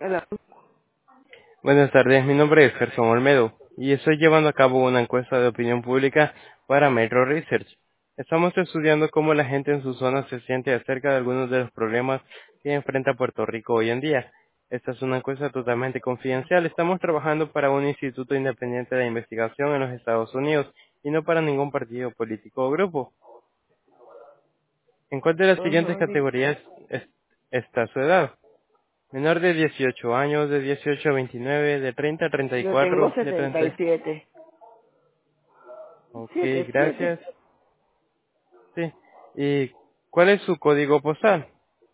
Hola. Buenas tardes, mi nombre es Gerson Olmedo y estoy llevando a cabo una encuesta de opinión pública para Metro Research. Estamos estudiando cómo la gente en su zona se siente acerca de algunos de los problemas que enfrenta Puerto Rico hoy en día. Esta es una encuesta totalmente confidencial. Estamos trabajando para un instituto independiente de investigación en los Estados Unidos y no para ningún partido político o grupo. ¿En cuál de las siguientes Ajá, sí. categorías está su edad? Menor de 18 años, de 18 a 29, de 30 a Yo tengo 34, de 30. 77. Ok, 77. gracias. Sí. ¿Y cuál es su código postal?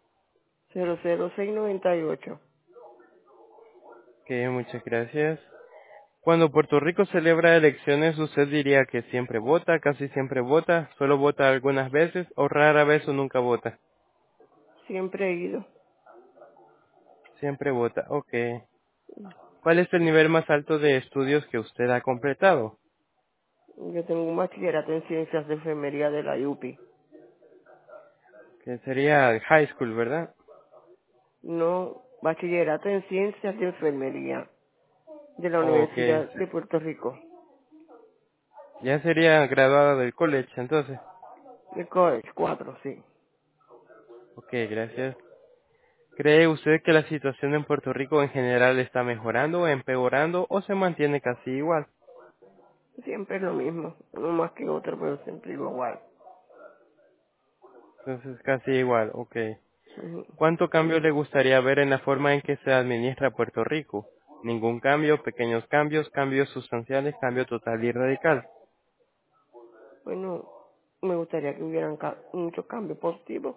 00698. Ok, muchas gracias. Cuando Puerto Rico celebra elecciones, ¿usted diría que siempre vota, casi siempre vota, solo vota algunas veces o rara vez o nunca vota? Siempre he ido. Siempre vota, ok. ¿Cuál es el nivel más alto de estudios que usted ha completado? Yo tengo un bachillerato en ciencias de enfermería de la UPI. Que sería high school, ¿verdad? No, bachillerato en ciencias de enfermería de la Ok. Universidad de Puerto Rico. Ya sería graduada del college, entonces. De college, 4, sí. Ok, gracias. ¿Cree usted que la situación en Puerto Rico en general está mejorando, empeorando o se mantiene casi igual? Siempre es lo mismo. No más que otro, pero siempre igual. Entonces casi igual, ok. Ujú. ¿Cuánto cambio le gustaría ver en la forma en que se administra Puerto Rico? Ningún cambio, pequeños cambios, cambios sustanciales, cambio total y radical. Bueno, me gustaría que hubieran muchos cambios positivos.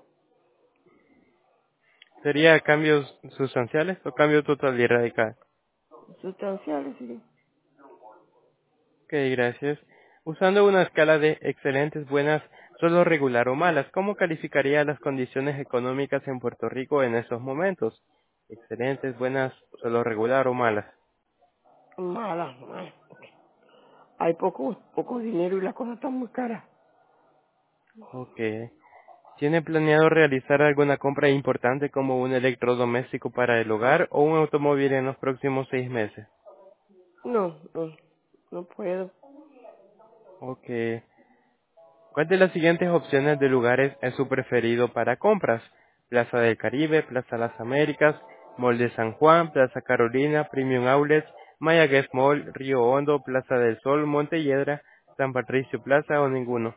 ¿Sería cambios sustanciales o cambio total y radical? Sustanciales, sí. Ok, gracias. Usando una escala de excelentes, buenas, solo regular o malas, ¿cómo calificaría las condiciones económicas en Puerto Rico en estos momentos? Excelentes, buenas, solo regular o malas. Malas, malas. Hay poco dinero y las cosas están muy caras. Ok. ¿Tiene planeado realizar alguna compra importante como un electrodoméstico para el hogar o un automóvil en los próximos 6 meses? No, no, no puedo. Ok. ¿Cuál de las siguientes opciones de lugares es su preferido para compras? Plaza del Caribe, Plaza Las Américas, Mall de San Juan, Plaza Carolina, Premium Outlets, Maya Guest Mall, Río Hondo, Plaza del Sol, Montelledra, San Patricio Plaza o ninguno.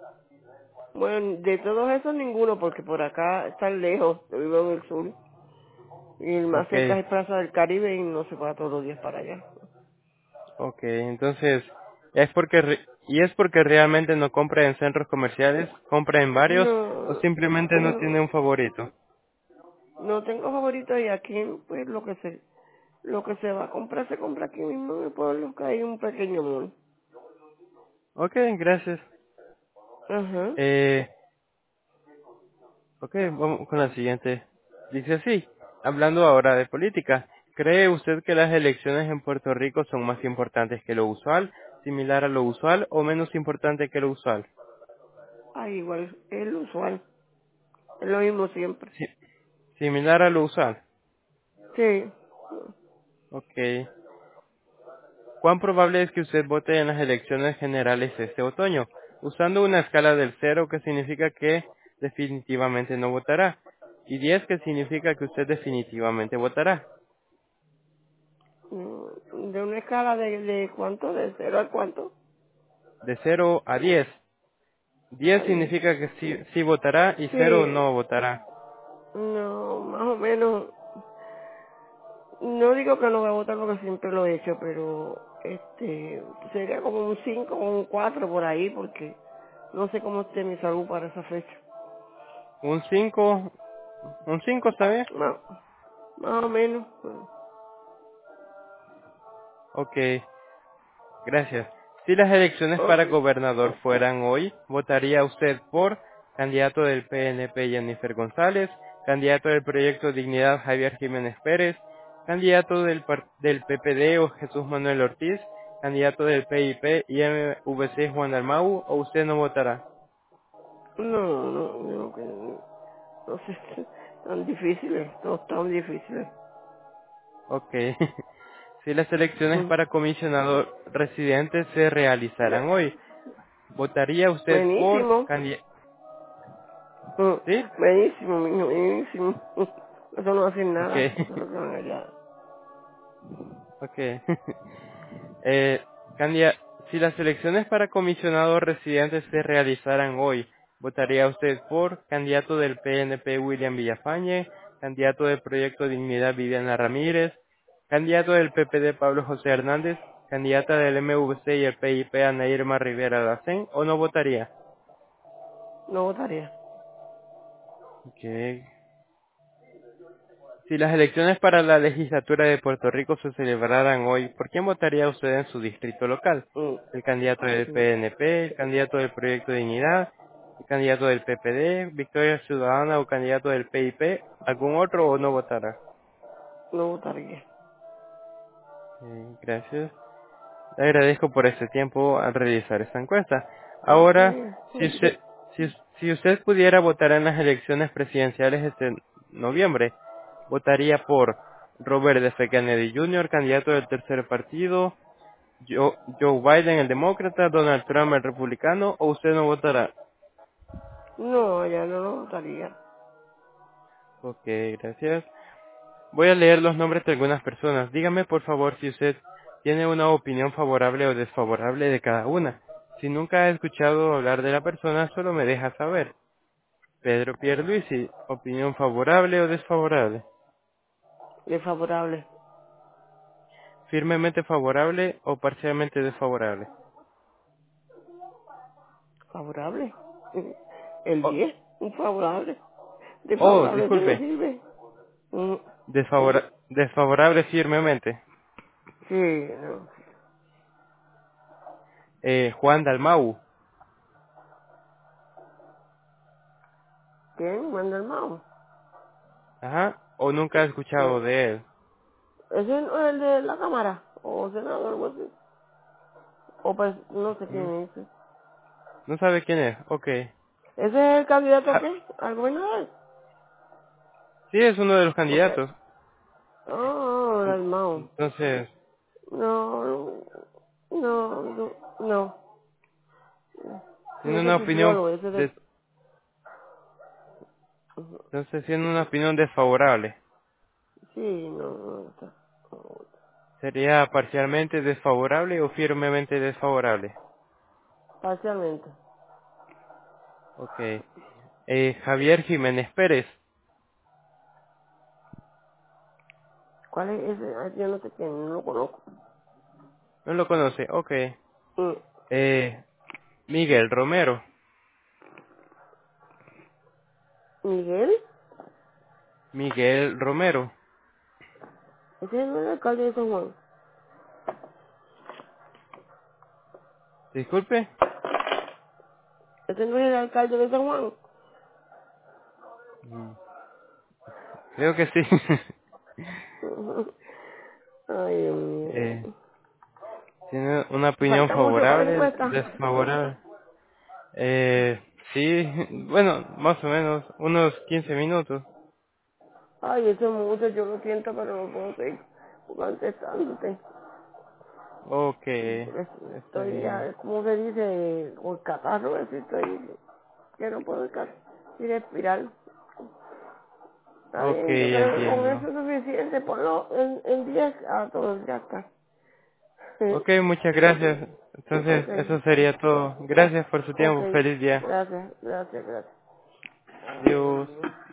Bueno, de todos esos ninguno, porque por acá están lejos. Yo vivo en el sur. Y el más Ok, cerca es Plaza del Caribe y no se va todos los días para allá. ok, entonces, es porque realmente no compra en centros comerciales, compra en varios o No, simplemente no tiene no, un favorito. no tengo favorito y aquí, pues lo que se va a comprar se compra aquí mismo en el pueblo, que hay un pequeño mall. Ok, gracias. Ajá. Eh, Ok, vamos con la siguiente. Dice así, hablando ahora de política, ¿cree usted que las elecciones en Puerto Rico son más importantes que lo usual, similar a lo usual o menos importante que lo usual? Ah, igual, es lo usual. Es lo mismo siempre. Sí, similar a lo usual. Sí. Ok. ¿Cuán probable es que usted vote en las elecciones generales este otoño? Usando una escala del 0 que significa que definitivamente no votará y 10 que significa que usted definitivamente votará. De una escala de cuánto, de cero a cuánto. De 0 a 10. 10 Ay, significa que sí, sí votará y cero sí, no votará. no, más o menos, no digo que no voy a votar porque siempre lo he hecho, pero sería como un 5 o un 4 por ahí, porque no sé cómo esté mi salud para esa fecha. Un 5, un 5 está bien. Más, más o menos. Ok, gracias. Si las elecciones Ok. para gobernador fueran hoy, ¿votaría usted por candidato del PNP Jennifer González, candidato del proyecto Dignidad Javier Jiménez Pérez, candidato del PPD o Jesús Manuel Ortiz, candidato del PIP y MVC Juan Dalmau o usted no votará? No, no, no sé, tan difíciles, no tan difíciles. Ok. Si las elecciones para comisionado residente se realizaran hoy, ¿votaría usted por Buenísimo. candidato? Mm, ¿Sí? Buenísimo, mijo, buenísimo. Eso no hace Ok. nada. Eso es lo que van allá. Ok. eh, candida- si las elecciones para comisionado residente se realizaran hoy, ¿votaría usted por candidato del PNP William Villafañe, candidato del Proyecto Dignidad Viviana Ramírez, candidato del PPD Pablo José Hernández, candidata del MVC y el PIP Ana Irma Rivera Dacén, o no votaría? No votaría. Ok. Si las elecciones para la legislatura de Puerto Rico se celebraran hoy, ¿por quién votaría usted en su distrito local? Mm, ¿El candidato del mm. PNP, el candidato del Proyecto de Dignidad, el candidato del PPD, Victoria Ciudadana o candidato del PIP? ¿Algún otro o no votará? No votaría. Gracias. Le agradezco por este tiempo al realizar esta encuesta. Ok. Ahora, si usted pudiera votar en las elecciones presidenciales este noviembre, votaría por Robert F. Kennedy Jr., candidato del tercer partido, Joe Biden, el demócrata, Donald Trump, el republicano, o usted no votará. No, ya no lo votaría. Ok, gracias. Voy a leer los nombres de algunas personas. Dígame, por favor, si usted tiene una opinión favorable o desfavorable de cada una. Si nunca ha escuchado hablar de la persona, solo me deja saber. Pedro Pierluisi, opinión favorable o desfavorable. Desfavorable. Firmemente favorable o parcialmente desfavorable. Favorable. El Oh, 10 un favorable. oh, Desfavorable, eso no disculpe. sirve. Mm, Desfavorable firmemente. Sí, no. Juan Dalmau. ¿Quién? Manda el mouse. Ajá. O nunca ha escuchado de él. ¿Ese no es el de la cámara? ¿O senador o algo así? O pues, no sé Mm, quién es ese. No sabe quién es. Ok. ¿Ese es el candidato a Ja- qué? ¿Al gobernador? Sí, es uno de los Porque, candidatos. oh, el mouse. Entonces, No, no, no, no. Sí, tiene ese una es opinión biólogo, ese de... des- entonces tiene una opinión desfavorable. Sí, no, no está. Sería parcialmente desfavorable o firmemente desfavorable. Parcialmente. Ok. Javier Jiménez Pérez. ¿Cuál es ese? Ay, yo no sé quién, no lo conozco. No lo conoce. Ok. Mm, Miguel Romero. ¿Miguel? Miguel Romero. Ese no es el alcalde de San Juan. Disculpe. Ese no es el alcalde de San Juan. Mm, Creo que sí. Ay, Dios Eh, mío. Tiene una opinión Falta mucho para la favorable, encuesta. desfavorable. Sí, bueno, más o menos, unos 15 minutos. Ay, eso es mucho, yo lo siento, pero no puedo seguir contestándote. Ok, Porque está estoy bien. ya, como se dice, con catarro, así estoy, que no puedo ni respirar. Está Ok, bien, yo creo que con entiendo. eso es suficiente, ponlo en 10 a todos, ya está. Sí. Ok, muchas gracias. Entonces, Ok, eso sería todo. Gracias por su ok, tiempo. Feliz día. gracias, gracias, gracias. Adiós.